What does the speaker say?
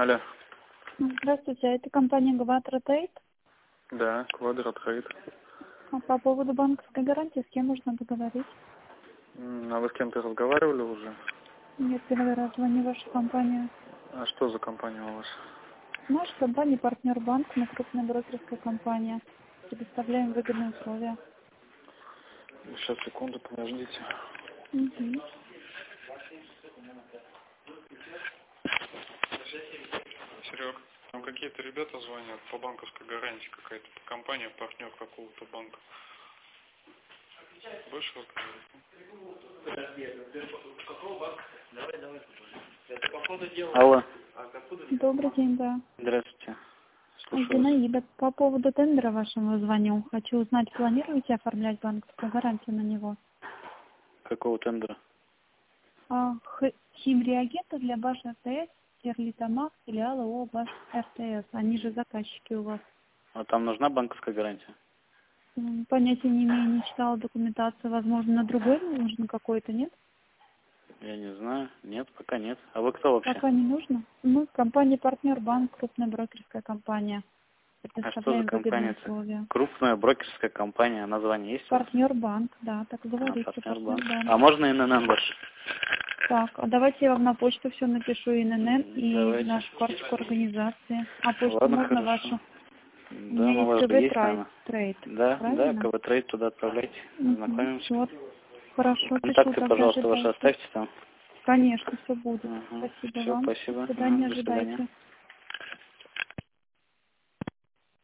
Алло. Здравствуйте, это компания Квадротрейд. Да, Квадротрейд. А по поводу банковской гарантии с кем нужно договорить? А вы с кем-то разговаривали уже? Нет, первый раз звоню в вашу компанию. А что за компания у вас? Наша компания партнер банк, мы крупная брокерская компания. Предоставляем выгодные условия. Сейчас, секунду, подождите. Угу. Серег, там какие-то ребята звонят по банковской гарантии, какая-то компания, партнер какого-то банка. Будешь разговаривать? Алло. Добрый день, да. Здравствуйте. Слушаю вас. Зинаида, по поводу тендера вашего звоню. Хочу узнать, планируете оформлять банковскую гарантию на него? Какого тендера? Химреагенты для БАШ РТС, Стерлитамак, филиала ООО БАШ РТС. Они же заказчики у вас. А там нужна банковская гарантия? Понятия не имею, не читала документацию. Возможно, на другой нужно какой-то, нет? Я не знаю. Нет, пока нет. А вы кто вообще? Пока не нужно. Мы компания партнер банк, крупная брокерская компания. А что за Предоставляем выгодные компания-то? условия. Крупная брокерская компания. Название есть у вас? Партнер банк, да, так говорится, Партнер партнер банк. банк. А можно ИНН больше? Так, а давайте я вам на почту все напишу, ИНН и Давайте. нашу карточку организации. А почту Ладно, можно хорошо. вашу? У Да, меня ну у есть вас же есть, наверное. Трейд, Да, правильно? КВ-трейд туда отправляйте. Знакомимся. Вот. Хорошо, пишу, Контакты, тогда пожалуйста, ваши ожидайте. оставьте там. Конечно, все будет. Угу. Спасибо Все, вам. До спасибо. свидания, До свидания. ожидайте.